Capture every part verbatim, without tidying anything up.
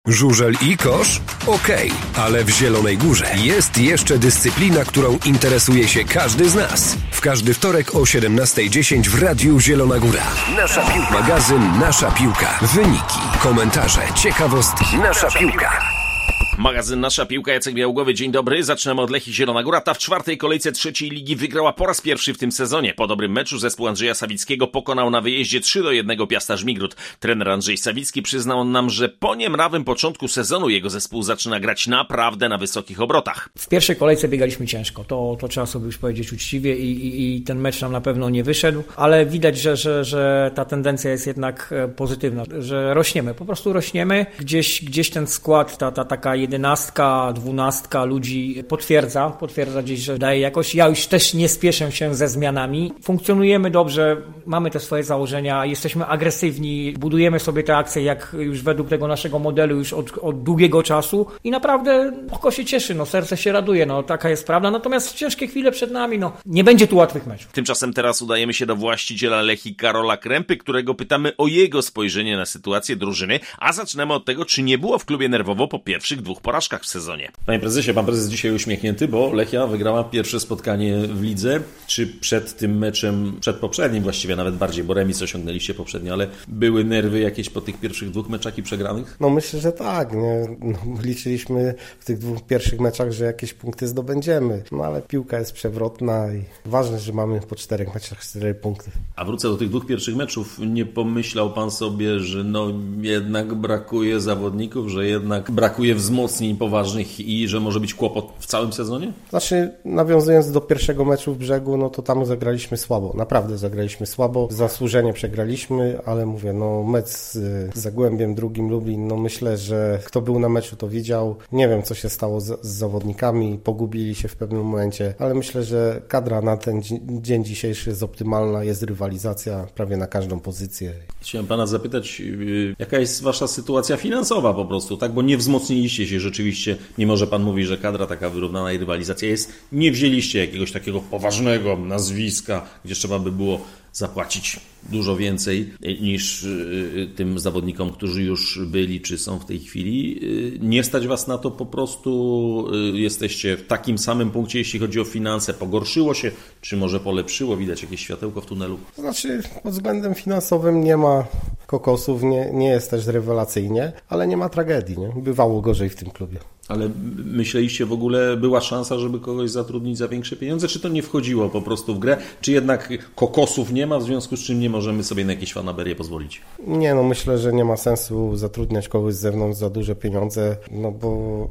Żużel i kosz? Okej, ale w Zielonej Górze jest jeszcze dyscyplina, którą interesuje się każdy z nas. W każdy wtorek o siedemnasta dziesięć w Radiu Zielona Góra. Nasza piłka. Magazyn Nasza Piłka. Wyniki, komentarze, ciekawostki. Nasza Piłka. Magazyn Nasza Piłka, Jacek Białogowy, dzień dobry. Zaczynamy od Lechii Zielona Góra. Ta w czwartej kolejce trzeciej ligi wygrała po raz pierwszy w tym sezonie. Po dobrym meczu zespół Andrzeja Sawickiego pokonał na wyjeździe trzy do jednego Piasta Żmigród. Trener Andrzej Sawicki przyznał nam, że po niemrawym początku sezonu jego zespół zaczyna grać naprawdę na wysokich obrotach. W pierwszej kolejce biegaliśmy ciężko, to, to trzeba sobie już powiedzieć uczciwie i, i, i ten mecz nam na pewno nie wyszedł, ale widać, że, że, że ta tendencja jest jednak pozytywna, że rośniemy, po prostu rośniemy. Gdzieś, gdzieś ten skład, ta, ta taka jedenastka, dwunastka ludzi potwierdza, potwierdza gdzieś, że daje jakoś. Ja już też nie spieszę się ze zmianami. Funkcjonujemy dobrze, mamy te swoje założenia, jesteśmy agresywni, budujemy sobie te akcje jak już według tego naszego modelu już od, od długiego czasu i naprawdę oko się cieszy, no serce się raduje, no taka jest prawda, natomiast ciężkie chwile przed nami, no nie będzie tu łatwych meczów. Tymczasem teraz udajemy się do właściciela Lechii Karola Krępy, którego pytamy o jego spojrzenie na sytuację drużyny, a zaczynamy od tego, czy nie było w klubie nerwowo po pierwszych dwóch porażkach w sezonie. Panie prezesie, pan prezes dzisiaj uśmiechnięty, bo Lechia wygrała pierwsze spotkanie w lidze. Czy przed tym meczem, przed poprzednim właściwie nawet bardziej, bo remis osiągnęliście poprzednio, ale były nerwy jakieś po tych pierwszych dwóch meczach i przegranych? No myślę, że tak. Nie? No, liczyliśmy w tych dwóch pierwszych meczach, że jakieś punkty zdobędziemy. No ale piłka jest przewrotna i ważne, że mamy po czterech meczach cztery punkty. A wrócę do tych dwóch pierwszych meczów. Nie pomyślał pan sobie, że no jednak brakuje zawodników, że jednak brakuje wzmocnień poważnych i że może być kłopot w całym sezonie? Znaczy, nawiązując do pierwszego meczu w Brzegu, no to tam zagraliśmy słabo. Naprawdę zagraliśmy słabo. Zasłużenie przegraliśmy, ale mówię, no mecz z, z Zagłębiem, drugim Lublin, no myślę, że kto był na meczu, to widział. Nie wiem, co się stało z, z zawodnikami, pogubili się w pewnym momencie, ale myślę, że kadra na ten dzi- dzień dzisiejszy jest optymalna, jest rywalizacja prawie na każdą pozycję. Chciałem pana zapytać, jaka jest wasza sytuacja finansowa po prostu, tak? Bo nie wzmocniliście się rzeczywiście, mimo że pan mówi, że kadra taka wyrównana i rywalizacja jest, nie wzięliście jakiegoś takiego poważnego nazwiska, gdzie trzeba by było zapłacić dużo więcej niż tym zawodnikom, którzy już byli czy są w tej chwili. Nie stać was na to po prostu? Jesteście w takim samym punkcie, jeśli chodzi o finanse. Pogorszyło się, czy może polepszyło? Widać jakieś światełko w tunelu? To znaczy, pod względem finansowym nie ma kokosów, nie, nie jest też rewelacyjnie, ale nie ma tragedii. Nie? Bywało gorzej w tym klubie. Ale myśleliście w ogóle, była szansa, żeby kogoś zatrudnić za większe pieniądze, czy to nie wchodziło po prostu w grę? Czy jednak kokosów nie ma, w związku z czym nie możemy sobie na jakieś fanaberię pozwolić? Nie, no myślę, że nie ma sensu zatrudniać kogoś z zewnątrz za duże pieniądze, no bo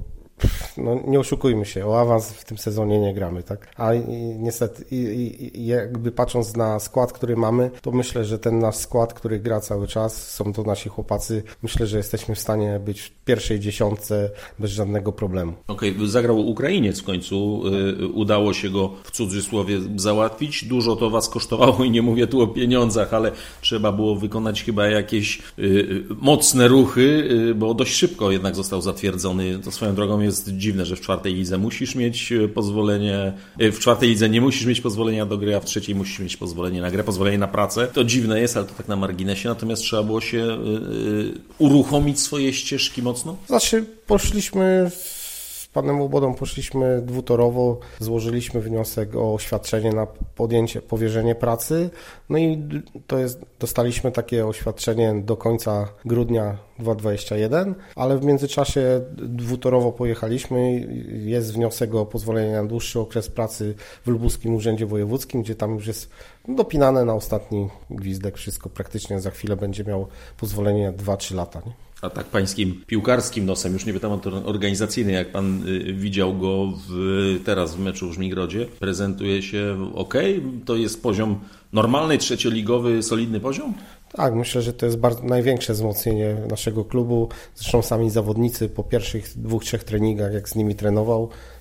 no nie oszukujmy się, o awans w tym sezonie nie gramy, tak? A i, niestety i, i, jakby patrząc na skład, który mamy, to myślę, że ten nasz skład, który gra cały czas, są to nasi chłopacy, myślę, że jesteśmy w stanie być w pierwszej dziesiątce bez żadnego problemu. Okej, okay, zagrał Ukrainiec w końcu, yy, udało się go w cudzysłowie załatwić, dużo to was kosztowało i nie mówię tu o pieniądzach, ale trzeba było wykonać chyba jakieś yy, mocne ruchy, yy, bo dość szybko jednak został zatwierdzony. To swoją drogą jest Jest dziwne, że w czwartej lidze musisz mieć pozwolenie, w czwartej lidze nie musisz mieć pozwolenia do gry, a w trzeciej musisz mieć pozwolenie na grę, pozwolenie na pracę. To dziwne jest, ale to tak na marginesie, natomiast trzeba było się yy, uruchomić swoje ścieżki mocno? Znaczy, poszliśmy z panem Łobodą, poszliśmy dwutorowo, złożyliśmy wniosek o oświadczenie na podjęcie, powierzenie pracy, no i to jest, dostaliśmy takie oświadczenie do końca grudnia dwa tysiące dwudziestego pierwszego, ale w międzyczasie dwutorowo pojechaliśmy, jest wniosek o pozwolenie na dłuższy okres pracy w Lubuskim Urzędzie Wojewódzkim, gdzie tam już jest dopinane na ostatni gwizdek wszystko, praktycznie za chwilę będzie miał pozwolenie dwa trzy lata, nie? A tak pańskim piłkarskim nosem, już nie pytam o organizacyjny, jak pan y, widział go w, teraz w meczu w Żmigrodzie, prezentuje się ok? To jest poziom normalny, trzecioligowy, solidny poziom? Tak, myślę, że to jest bardzo, największe wzmocnienie naszego klubu. Zresztą sami zawodnicy po pierwszych dwóch, trzech treningach, jak z nimi trenował,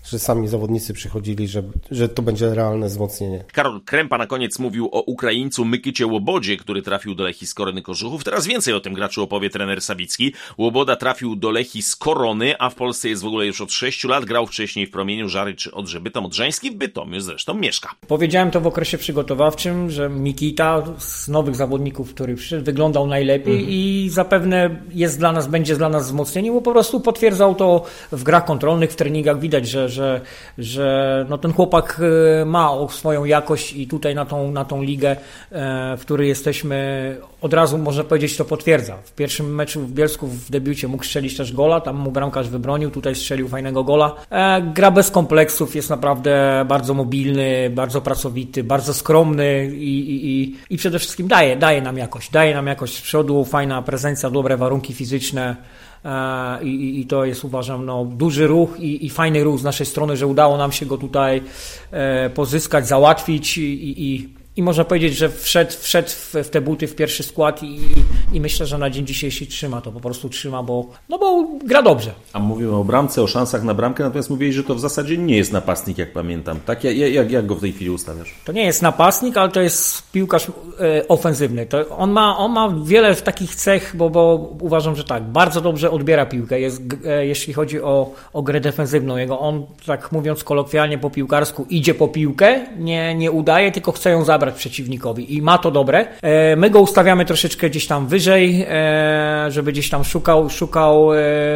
że sami zawodnicy przychodzili, że, że to będzie realne wzmocnienie. Karol Krępa na koniec mówił o Ukraińcu Mykycie Łobodzie, który trafił do Lechii z Korony Kożuchów. Teraz więcej o tym graczu opowie trener Sawicki. Łoboda trafił do Lechii z Korony, a w Polsce jest w ogóle już od sześciu lat. Grał wcześniej w Promieniu, Żary czy Odrze Bytom Odrzański. W Bytomiu zresztą mieszka. Powiedziałem to w okresie przygotowawczym, że Mikita z nowych zawodników, który przyszedł, wyglądał najlepiej mhm. i zapewne jest dla nas, będzie dla nas wzmocnieniem, bo po prostu potwierdzał to w grach kontrolnych, w treningach. Widać, że, że, że no ten chłopak ma swoją jakość i tutaj na tą, na tą ligę, w której jesteśmy, od razu można powiedzieć, to potwierdza. W pierwszym meczu w Bielsku w debiucie mógł strzelić też gola, tam mu bramkarz wybronił, tutaj strzelił fajnego gola. Gra bez kompleksów, jest naprawdę bardzo mobilny, bardzo pracowity, bardzo skromny i, i, i, i przede wszystkim daje, daje nam jakość, daje nam jakość z przodu, fajna prezencja, dobre warunki fizyczne. I, i, i to jest, uważam, no, duży ruch i, i fajny ruch z naszej strony, że udało nam się go tutaj e, pozyskać, załatwić i, i, i można powiedzieć, że wszedł, wszedł w, w te buty w pierwszy skład i, i myślę, że na dzień dzisiejszy trzyma to, po prostu trzyma, bo, no bo gra dobrze. A mówimy o bramce, o szansach na bramkę, natomiast mówiłeś, że to w zasadzie nie jest napastnik, jak pamiętam. Tak? Jak, jak, jak go w tej chwili ustawiasz? To nie jest napastnik, ale to jest piłkarz e, ofensywny. To on, ma, on ma wiele takich cech, bo, bo uważam, że tak, bardzo dobrze odbiera piłkę, jest, e, jeśli chodzi o, o grę defensywną. Jego on, tak mówiąc kolokwialnie po piłkarsku, idzie po piłkę, nie, nie udaje, tylko chce ją zabrać przeciwnikowi i ma to dobre. E, my go ustawiamy troszeczkę gdzieś tam wyżej, e, żeby gdzieś tam szukał, szukał e,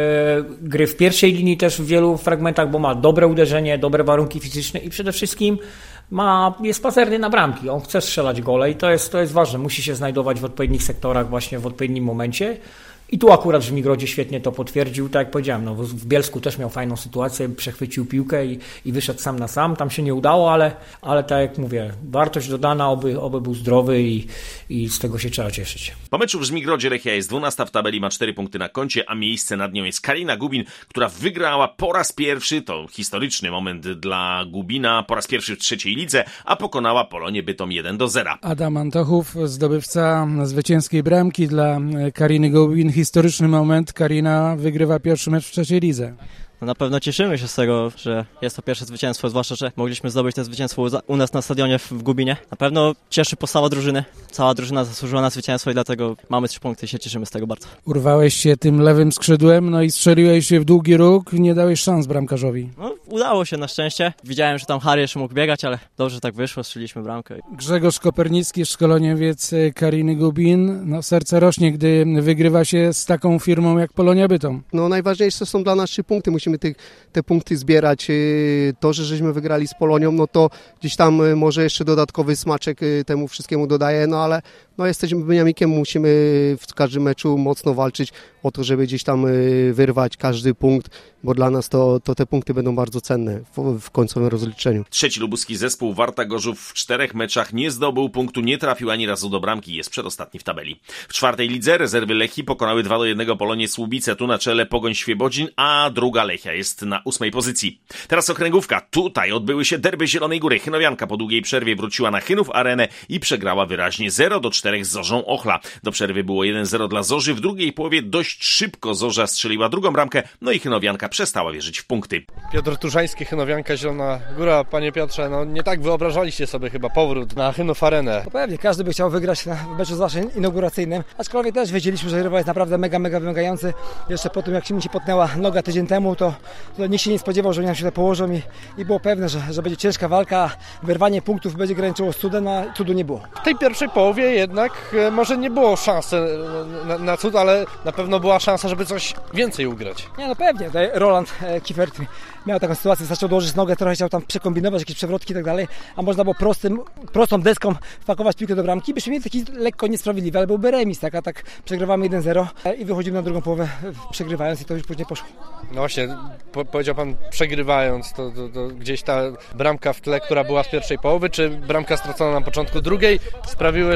gry w pierwszej linii też w wielu fragmentach, bo ma dobre uderzenie, dobre warunki fizyczne i przede wszystkim ma, jest pazerny na bramki. On chce strzelać gole i to jest, to jest ważne. Musi się znajdować w odpowiednich sektorach właśnie w odpowiednim momencie. I tu akurat w Żmigrodzie świetnie to potwierdził, tak jak powiedziałem, no w Bielsku też miał fajną sytuację, przechwycił piłkę i, i wyszedł sam na sam, tam się nie udało, ale, ale tak jak mówię, wartość dodana, oby, oby był zdrowy i, i z tego się trzeba cieszyć. Po meczu w Żmigrodzie Lechia jest dwunasta w tabeli, ma cztery punkty na koncie, a miejsce nad nią jest Karina Gubin, która wygrała po raz pierwszy, to historyczny moment dla Gubina, po raz pierwszy w trzeciej lidze, a pokonała Polonię Bytom jeden do zera. Adam Antochów, zdobywca zwycięskiej bramki dla Kariny Gubin. Historyczny moment, Karina wygrywa pierwszy mecz w trzeciej lidze. No na pewno cieszymy się z tego, że jest to pierwsze zwycięstwo, zwłaszcza, że mogliśmy zdobyć to zwycięstwo u nas na stadionie w Gubinie. Na pewno cieszy postawa drużyny. Cała drużyna zasłużyła na zwycięstwo i dlatego mamy trzy punkty i się cieszymy z tego bardzo. Urwałeś się tym lewym skrzydłem, no i strzeliłeś się w długi róg, nie dałeś szans bramkarzowi. No, udało się na szczęście. Widziałem, że tam Harry jeszcze mógł biegać, ale dobrze tak wyszło, strzeliliśmy bramkę. Grzegorz Kopernicki, szkoleniowiec Kariny Gubin. No, serce rośnie, gdy wygrywa się z taką firmą jak Polonia Bytom. No najważniejsze są dla nas trzy punkty. Musimy te, te punkty zbierać. To, że żeśmy wygrali z Polonią, no to gdzieś tam może jeszcze dodatkowy smaczek temu wszystkiemu dodaje, no ale no jesteśmy Beniamikiem, musimy w każdym meczu mocno walczyć o to, żeby gdzieś tam wyrwać każdy punkt, bo dla nas to, to te punkty będą bardzo cenne w, w końcowym rozliczeniu. Trzeci lubuski zespół Warta Gorzów w czterech meczach nie zdobył punktu, nie trafił ani razu do bramki, jest przedostatni w tabeli. W czwartej lidze rezerwy Lechii pokonały dwa do jednego Polonię Słubice, tu na czele Pogoń Świebodzin, a druga Lechia jest na ósmej pozycji. Teraz okręgówka, tutaj odbyły się derby Zielonej Góry. Chynowianka po długiej przerwie wróciła na Chynów Arenę i przegrała wyraźnie zero do czterech z Zorzą Ochla. Do przerwy było jeden zero dla Zorzy, w drugiej połowie dość szybko Zorza strzeliła drugą bramkę, no i Chynowianka przestała wierzyć w punkty. Piotr Turzański, Chynowianka, Zielona Góra. Panie Piotrze, no nie tak wyobrażaliście sobie chyba powrót na Chynów Arenę. No pewnie, każdy by chciał wygrać na meczu zwłaszcza inauguracyjnym, aczkolwiek też wiedzieliśmy, że rywal jest naprawdę mega, mega wymagający. Jeszcze po tym, jak mi się potnęła noga tydzień temu, to, to nikt się nie spodziewał, że nam się tutaj położą i, i było pewne, że, że będzie ciężka walka, wyrwanie punktów będzie graniczyło z cudem, a cudu nie było. W tej pierwszej połowie jednak e, może nie było szansy na, na cud, ale na pewno była szansa, żeby coś więcej ugrać. Nie, no pewnie. Tutaj Roland e, Kiefert miał taką sytuację, zaczął dołożyć nogę, trochę chciał tam przekombinować, jakieś przewrotki i tak dalej, a można było prostym, prostą deską wpakować piłkę do bramki, byśmy mieli taki lekko niesprawiedliwy, ale byłby remis, tak, a tak przegrywamy jeden zero i wychodzimy na drugą połowę przegrywając i to już później poszło. No właśnie, po, powiedział pan przegrywając, to, to, to gdzieś ta bramka w tle, która była z pierwszej połowy, czy bramka stracona na początku drugiej sprawiły, że, że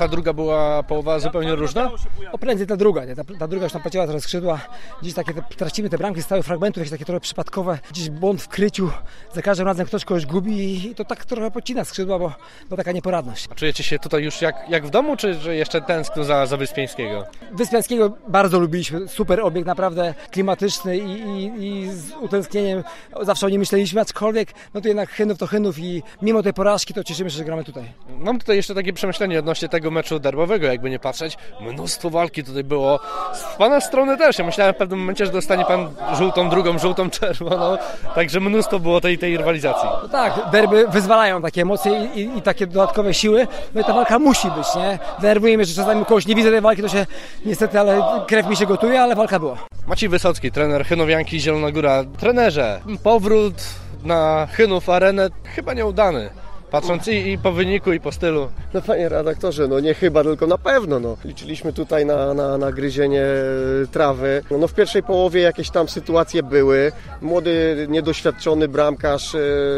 ta druga była połowa zupełnie różna? O, prędzej ta druga, nie? Ta, ta druga już tam płaciła teraz skrzydła. Gdzieś takie te, tracimy te bramki z stałych fragmentów, jakieś takie trochę przypadkowe. Gdzieś błąd w kryciu, za każdym razem ktoś kogoś gubi i to tak trochę podcina skrzydła, bo, bo taka nieporadność. A czujecie się tutaj już jak, jak w domu, czy że jeszcze tęskno za, za Wyspiańskiego? Wyspiańskiego bardzo lubiliśmy, super obiekt, naprawdę klimatyczny i, i, i z utęsknieniem zawsze o nim myśleliśmy, aczkolwiek no to jednak Chynów to Chynów i mimo tej porażki to cieszymy się, że gramy tutaj. Mam tutaj jeszcze takie przemyślenie odnośnie tego meczu derbowego, jakby nie patrzeć. Mnóstwo walki tutaj było. Z pana strony też. Ja myślałem w pewnym momencie, że dostanie pan żółtą, drugą żółtą, czerwoną. Także mnóstwo było tej, tej rywalizacji. No tak, derby wyzwalają takie emocje i, i, i takie dodatkowe siły. No i ta walka musi być, nie? Denerwuje mnie, że czasami kogoś nie widzę tej walki, to się niestety, ale krew mi się gotuje, ale walka była. Maciej Wysocki, trener Chynowianki Zielona Góra. Trenerze, powrót na Chynów Arenę chyba nieudany. Patrząc i, i po wyniku, i po stylu. No panie redaktorze, no nie chyba, tylko na pewno. No. Liczyliśmy tutaj na, na, na gryzienie trawy. No, no w pierwszej połowie jakieś tam sytuacje były. Młody, niedoświadczony bramkarz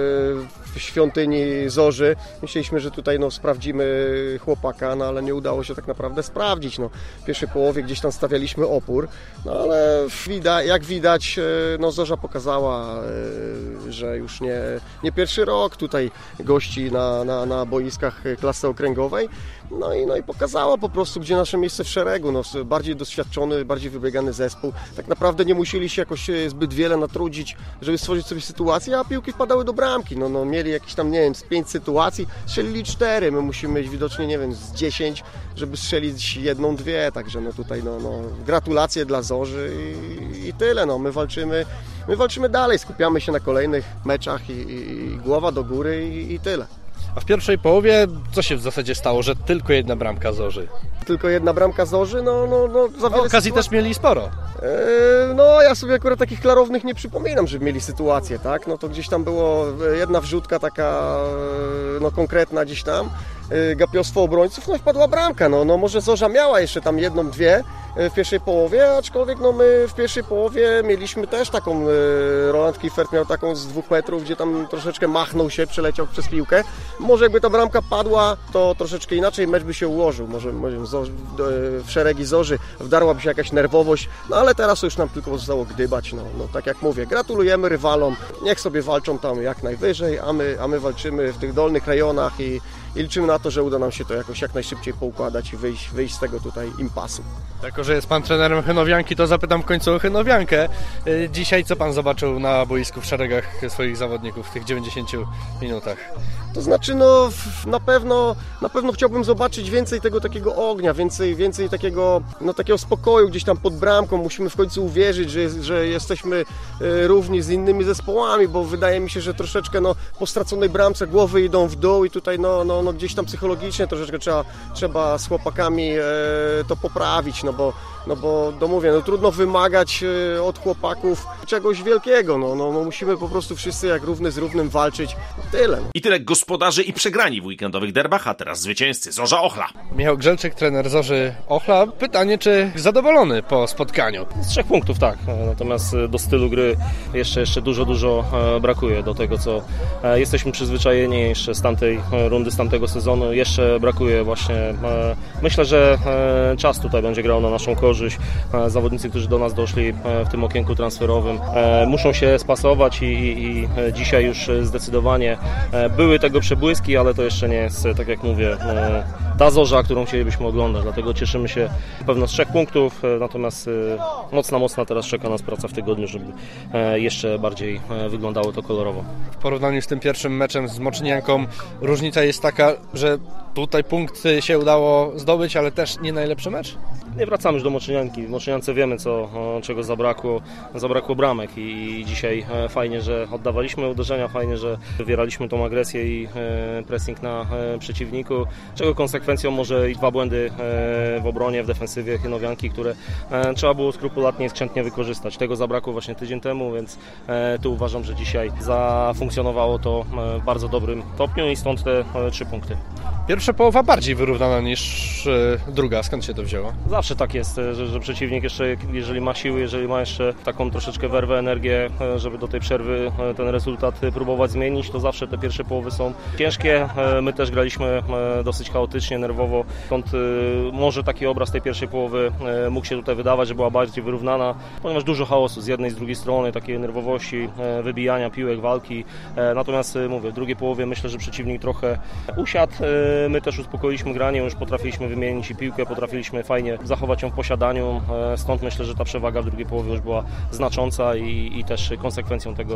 w Świątyni Zorzy. Myśleliśmy, że tutaj no, sprawdzimy chłopaka, no ale nie udało się tak naprawdę sprawdzić. No. W pierwszej połowie gdzieś tam stawialiśmy opór, no ale widać, jak widać, no, Zorza pokazała, że już nie, nie pierwszy rok tutaj gości na, na, na boiskach klasy okręgowej. No i, no i pokazała po prostu, gdzie nasze miejsce w szeregu. No, bardziej doświadczony, bardziej wybiegany zespół. Tak naprawdę nie musieli się jakoś zbyt wiele natrudzić, żeby stworzyć sobie sytuację, a piłki wpadały do bramki. No, no, mieli jakieś tam, nie wiem, z pięć sytuacji, strzelili cztery. My musimy mieć widocznie, nie wiem, z dziesięć, żeby strzelić jedną, dwie. Także no tutaj no, no, gratulacje dla Zorzy i, i tyle. No, my walczymy, my walczymy dalej, skupiamy się na kolejnych meczach i, i, i głowa do góry i, i tyle. A w pierwszej połowie co się w zasadzie stało, że tylko jedna bramka Zorzy? Tylko jedna bramka Zorzy? No, no, no za wiele no, okazji sytuacji... też mieli sporo. Yy, no ja sobie akurat takich klarownych nie przypominam, żeby mieli sytuację, tak? No to gdzieś tam było jedna wrzutka taka no konkretna gdzieś tam, yy, gapiostwo obrońców, no i wpadła bramka. No, no może Zorza miała jeszcze tam jedną, dwie w pierwszej połowie, aczkolwiek no my w pierwszej połowie mieliśmy też taką, yy, Roland Kiefert miał taką z dwóch metrów, gdzie tam troszeczkę machnął się, przeleciał przez piłkę. Może jakby ta bramka padła, to troszeczkę inaczej mecz by się ułożył. Może, może w szeregi Zorzy wdarłaby się jakaś nerwowość, no ale teraz już nam tylko pozostało gdybać. No, no tak jak mówię, gratulujemy rywalom, niech sobie walczą tam jak najwyżej, a my, a my walczymy w tych dolnych rejonach i, i liczymy na to, że uda nam się to jakoś jak najszybciej poukładać i wyjść, wyjść z tego tutaj impasu. Jako że jest pan trenerem Chynowianki, to zapytam w końcu o Chynowiankę. Dzisiaj co pan zobaczył na boisku w szeregach swoich zawodników w tych dziewięćdziesięciu minutach? To znaczy, no na pewno, na pewno chciałbym zobaczyć więcej tego takiego ognia, więcej, więcej takiego, no, takiego spokoju gdzieś tam pod bramką. Musimy w końcu uwierzyć, że, że jesteśmy równi z innymi zespołami, bo wydaje mi się, że troszeczkę no, po straconej bramce głowy idą w dół i tutaj no, no, no, gdzieś tam psychologicznie troszeczkę trzeba, trzeba z chłopakami e, to poprawić, no bo, no bo no mówię, no, trudno wymagać od chłopaków czegoś wielkiego. No, no, no, musimy po prostu wszyscy jak równy z równym walczyć. Tyle. No. I tyle gospodarzy i przegrani w weekendowych derbach, a teraz zwycięzcy Zorza Ochla. Michał Grzelczyk, trener Zorzy Ochla. Pytanie, czy zadowolony po spotkaniu? Z trzech punktów tak, natomiast do stylu gry jeszcze, jeszcze dużo, dużo brakuje do tego, co jesteśmy przyzwyczajeni jeszcze z tamtej rundy, z tamtego sezonu. Jeszcze brakuje właśnie, myślę, że czas tutaj będzie grał na naszą korzyść. Zawodnicy, którzy do nas doszli w tym okienku transferowym, muszą się spasować i, i, i dzisiaj już zdecydowanie były tego przebłyski, ale to jeszcze nie jest, tak jak mówię, ta Zorza, którą chcielibyśmy oglądać, dlatego cieszymy się pewno z trzech punktów, natomiast mocna, mocna teraz czeka nas praca w tygodniu, żeby jeszcze bardziej wyglądało to kolorowo. W porównaniu z tym pierwszym meczem z Moczynianką różnica jest taka, że tutaj punkt się udało zdobyć, ale też nie najlepszy mecz? Nie wracamy już do Moczynianki. W Moczyniance wiemy, co, czego zabrakło, zabrakło bramek i dzisiaj fajnie, że oddawaliśmy uderzenia, fajnie, że wywieraliśmy tą agresję i pressing na przeciwniku, czego konsekwencją może i dwa błędy w obronie, w defensywie Chynowianki, które trzeba było skrupulatnie i skrzętnie wykorzystać. Tego zabrakło właśnie tydzień temu, więc tu uważam, że dzisiaj zafunkcjonowało to w bardzo dobrym stopniu i stąd te trzy punkty. Pierwsza połowa bardziej wyrównana niż druga. Skąd się to wzięło? Zawsze zawsze tak jest, że, że przeciwnik jeszcze, jeżeli ma siły, jeżeli ma jeszcze taką troszeczkę werwę, energię, żeby do tej przerwy ten rezultat próbować zmienić, to zawsze te pierwsze połowy są ciężkie. My też graliśmy dosyć chaotycznie, nerwowo, stąd może taki obraz tej pierwszej połowy mógł się tutaj wydawać, że była bardziej wyrównana, ponieważ dużo chaosu z jednej i z drugiej strony, takiej nerwowości, wybijania piłek, walki. Natomiast mówię, w drugiej połowie myślę, że przeciwnik trochę usiadł. My też uspokoiliśmy granie, już potrafiliśmy wymienić i piłkę, potrafiliśmy fajnie zachować ją w posiadaniu, stąd myślę, że ta przewaga w drugiej połowie już była znacząca i, i też konsekwencją tego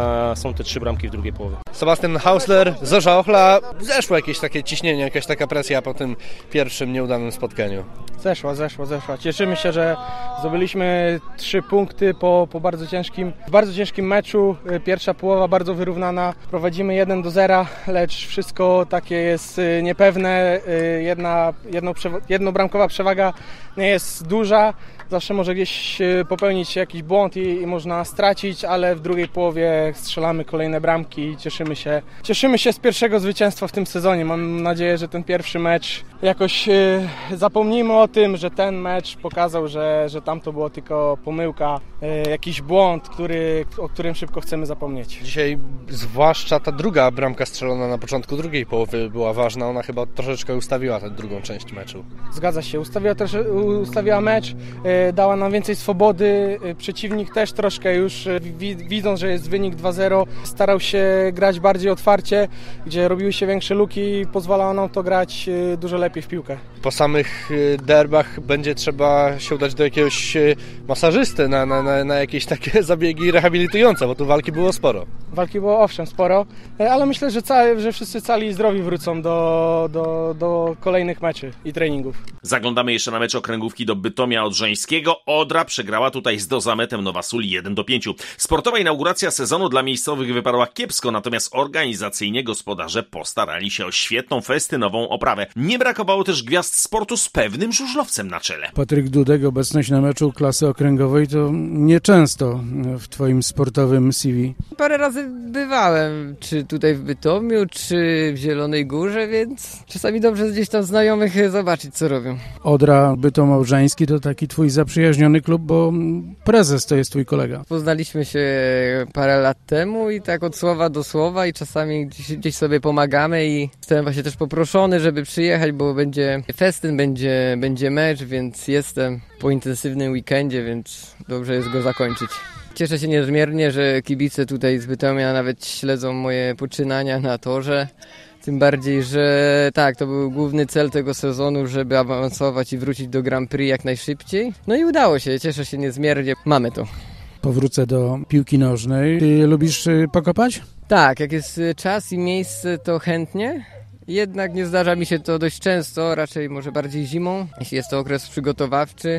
są te trzy bramki w drugiej połowie. Sebastian Hausler, Zorza Ochla, zeszło jakieś takie ciśnienie, jakaś taka presja po tym pierwszym nieudanym spotkaniu? Zeszła, zeszła, zeszła. Cieszymy się, że zdobyliśmy trzy punkty po, po bardzo ciężkim, bardzo ciężkim meczu. Pierwsza połowa bardzo wyrównana. Prowadzimy jeden do zera, lecz wszystko takie jest niepewne. Jedna, jedno, jednobramkowa przewaga nie jest duża. Zawsze może gdzieś popełnić jakiś błąd i, i można stracić, ale w drugiej połowie strzelamy kolejne bramki i cieszymy się. Cieszymy się z pierwszego zwycięstwa w tym sezonie. Mam nadzieję, że ten pierwszy mecz jakoś yy, zapomnimy o tym, że ten mecz pokazał, że, że tam to było tylko pomyłka, yy, jakiś błąd, który, o którym szybko chcemy zapomnieć. Dzisiaj zwłaszcza ta druga bramka strzelona na początku drugiej połowy była ważna. Ona chyba troszeczkę ustawiła tę drugą część meczu. Zgadza się, ustawiła, też, ustawiła mecz. Yy, dała nam więcej swobody, przeciwnik też troszkę już widząc, że jest wynik dwa zero, starał się grać bardziej otwarcie, gdzie robiły się większe luki i pozwalało nam to grać dużo lepiej w piłkę. Po samych derbach będzie trzeba się udać do jakiegoś masażysty na, na, na, na jakieś takie zabiegi rehabilitujące, bo tu walki było sporo. Walki było owszem sporo, ale myślę, że, cali, że wszyscy cali i zdrowi wrócą do, do, do kolejnych meczy i treningów. Zaglądamy jeszcze na mecz okręgówki do Bytomia Odrzańskiego. Odra przegrała tutaj z Dozametem Nowa Sól jeden do pięciu. Sportowa inauguracja sezonu dla miejscowych wypadła kiepsko, natomiast organizacyjnie gospodarze postarali się o świetną festynową oprawę. Nie brakowało też gwiazd sportu z pewnym żużlowcem na czele. Patryk Dudek, obecność na meczu klasy okręgowej to nieczęsto w twoim sportowym C V. Parę razy bywałem, czy tutaj w Bytomiu, czy w Zielonej Górze, więc czasami dobrze gdzieś tam znajomych zobaczyć, co robią. Odra, Bytom Odrzański to taki twój zaprzyjaźniony klub, bo prezes to jest twój kolega. Poznaliśmy się parę lat temu i tak od słowa do słowa i czasami gdzieś, gdzieś sobie pomagamy i jestem właśnie też poproszony, żeby przyjechać, bo będzie festyn, będzie, będzie mecz, więc jestem po intensywnym weekendzie, więc dobrze jest go zakończyć. Cieszę się niezmiernie, że kibice tutaj z Bytomia nawet śledzą moje poczynania na torze. Tym bardziej, że tak, to był główny cel tego sezonu, żeby awansować i wrócić do Grand Prix jak najszybciej. No i udało się, cieszę się niezmiernie, mamy to. Powrócę do piłki nożnej. Ty lubisz pokopać? Tak, jak jest czas i miejsce, to chętnie. Jednak nie zdarza mi się to dość często, raczej może bardziej zimą. Jeśli jest to okres przygotowawczy,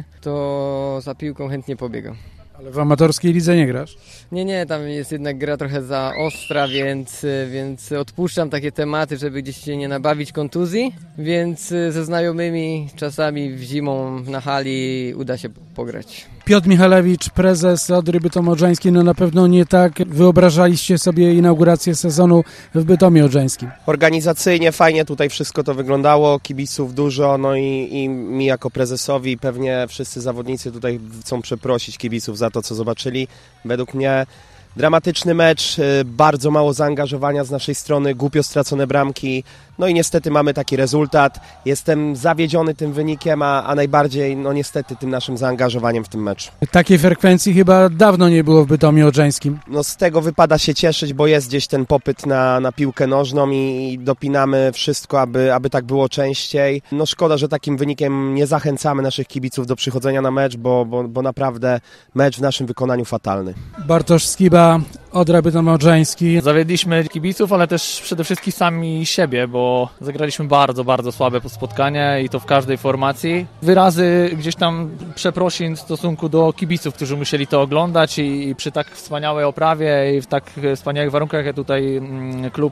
to za piłką chętnie pobiegam. Ale w amatorskiej lidze nie grasz? Nie, nie, tam jest jednak gra trochę za ostra, więc, więc odpuszczam takie tematy, żeby gdzieś się nie nabawić kontuzji, więc ze znajomymi czasami w zimą na hali uda się pograć. Piotr Michalewicz, prezes Odry Bytom Odrzański, no na pewno nie tak wyobrażaliście sobie inaugurację sezonu w Bytomie Odrzańskim. Organizacyjnie fajnie tutaj wszystko to wyglądało, kibiców dużo, no i, i mi jako prezesowi pewnie wszyscy zawodnicy tutaj chcą przeprosić kibiców za to, co zobaczyli. Według mnie dramatyczny mecz, bardzo mało zaangażowania z naszej strony, głupio stracone bramki, no i niestety mamy taki rezultat. Jestem zawiedziony tym wynikiem, a, a najbardziej no niestety tym naszym zaangażowaniem w tym meczu. Takiej frekwencji chyba dawno nie było w Bytomie Odrzańskim. No z tego wypada się cieszyć, bo jest gdzieś ten popyt na, na piłkę nożną i, i dopinamy wszystko, aby, aby tak było częściej. No szkoda, że takim wynikiem nie zachęcamy naszych kibiców do przychodzenia na mecz, bo, bo, bo naprawdę mecz w naszym wykonaniu fatalny. Bartosz Skiba, Odra Bytom Odrzański. Zawiedliśmy kibiców, ale też przede wszystkim sami siebie, bo zagraliśmy bardzo, bardzo słabe spotkanie i to w każdej formacji. Wyrazy gdzieś tam przeprosin w stosunku do kibiców, którzy musieli to oglądać i, i przy tak wspaniałej oprawie i w tak wspaniałych warunkach, jak tutaj klub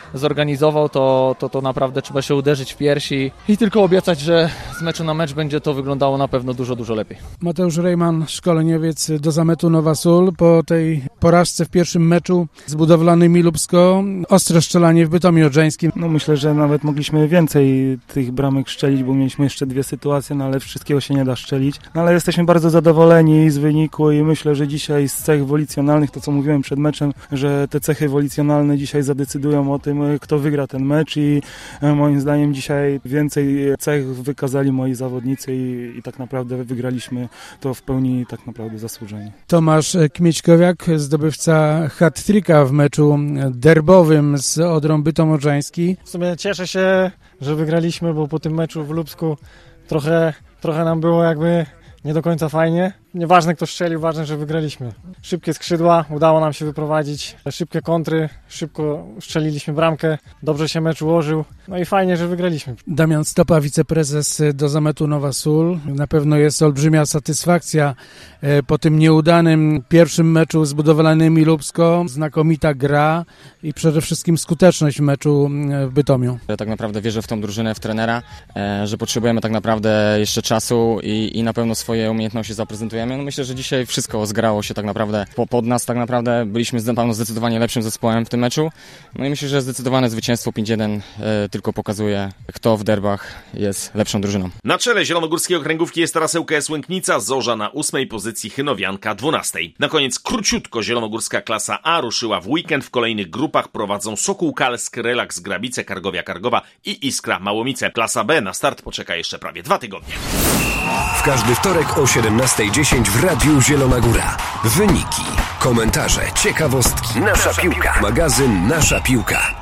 zorganizował, to, to, to naprawdę trzeba się uderzyć w piersi i tylko obiecać, że z meczu na mecz będzie to wyglądało na pewno dużo, dużo lepiej. Mateusz Rejman, szkoleniowiec do Zametu Nowa Sól. Po tej porażce w pierwszym meczu z Budowlanymi Lubsko, ostre strzelanie w Bytomiu Odrzańskim. No myślę, że nawet mogliśmy więcej tych bramek strzelić, bo mieliśmy jeszcze dwie sytuacje, no ale wszystkiego się nie da strzelić. No ale jesteśmy bardzo zadowoleni z wyniku i myślę, że dzisiaj z cech wolicjonalnych, to co mówiłem przed meczem, że te cechy wolicjonalne dzisiaj zadecydują o tym, kto wygra ten mecz i moim zdaniem dzisiaj więcej cech wykazali moi zawodnicy i, i tak naprawdę wygraliśmy to w pełni tak naprawdę zasłużenie. Tomasz Kmieckowiak, zdobywca hat-tricka w meczu derbowym z Odrą Bytom Odrzański. W sumie cieszę się, że wygraliśmy, bo po tym meczu w Lubsku trochę, trochę nam było jakby nie do końca fajnie. Nieważne kto strzelił, ważne, że wygraliśmy. Szybkie skrzydła, udało nam się wyprowadzić, szybkie kontry, szybko strzeliliśmy bramkę, dobrze się mecz ułożył, no i fajnie, że wygraliśmy. Damian Stopa, wiceprezes do Zametu Nowa Sól. Na pewno jest olbrzymia satysfakcja po tym nieudanym pierwszym meczu z Budowlanymi Lubsko. Znakomita gra i przede wszystkim skuteczność w meczu w Bytomiu. Ja tak naprawdę wierzę w tą drużynę, w trenera, że potrzebujemy tak naprawdę jeszcze czasu i, i na pewno swoje umiejętności zaprezentujemy. No myślę, że dzisiaj wszystko zgrało się tak naprawdę pod nas, tak naprawdę byliśmy zdecydowanie lepszym zespołem w tym meczu. No i myślę, że zdecydowane zwycięstwo pięć jeden e, tylko pokazuje, kto w derbach jest lepszą drużyną. Na czele zielonogórskiej okręgówki jest teraz ŁKS Łęknica, Zorza na ósmej pozycji, Chynowianka dwunastej. Na koniec króciutko zielonogórska klasa A ruszyła w weekend. W kolejnych grupach prowadzą Sokół Kalsk, Relaks Grabice, Kargowia Kargowa i Iskra Małomice. Klasa B na start poczeka jeszcze prawie dwa tygodnie. W każdy wtorek o siedemnasta dziesięć w Radiu Zielona Góra. Wyniki, komentarze, ciekawostki, nasza piłka. Magazyn Nasza Piłka.